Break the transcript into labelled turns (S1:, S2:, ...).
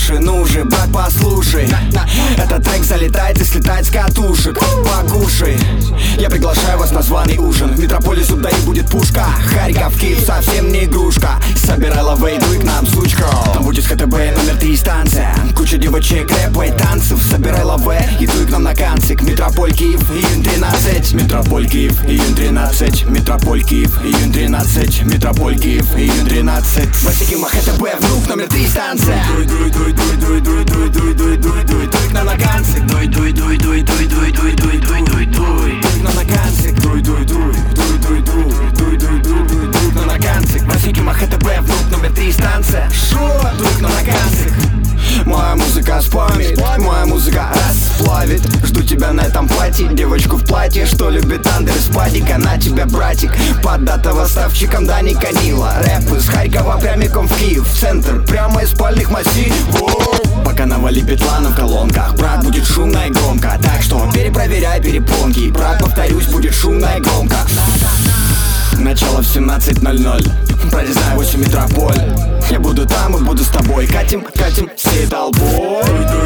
S1: уши. Ну же, брат, послушай, этот трек залетает и слетает с катушек. Покушай, я приглашаю вас на званый ужин. В метрополе зуб дай будет пушка. Харьков, Киев совсем не игрушка. Собирай лавей, дуй к нам, сучка. Там будет ХТБ, номер 3 станция. Куча девочек, рэпа и танцев. Собирай лаве и дуй к нам на канцик. Метрополь, Киев, июнь 13. Метрополь, Киев, июнь 13. Метрополь, Киев, июнь 13. Метрополь, Киев, июнь 13. Васикима, ХТБ, внук, номер 3 станция. Дуй, дуй, дуй, дуй, дуй, дуй, дуй, дуй, дуй, дуй, дуй, дуй к нам на канцик. Дуй, дуй, дуй, дуй, дуй, дуй, дуй, дуй, дуй, дуй, дуй, дуй к нам на канцик. Дуй, дуй, дуй, дуй, дуй, дуй, дуй, дуй, дуй, дуй, дуй к нам на канцик. Васикима, ХТБ, внук, номер 3 станция. Шо? Дуй к нам на канцик. Моя музыка спамит, моя музыка расплавит. Жду тебя на этом платье, девочку в платье, что любит андер из падика. На тебя, братик, поддатого ставчиком Дани Канила. Рэп из Харькова прямиком в Киев, в центр, прямо из спальных массивов. Пока навали петлану в колонках, брат, будет шумно и громко. Так что перепроверяй перепонки, брат, повторюсь, будет шумно и громко. Начало в 17:00, прорезаю 8 метрополь. Я буду там и буду с тобой. Катим, катим всей толпой.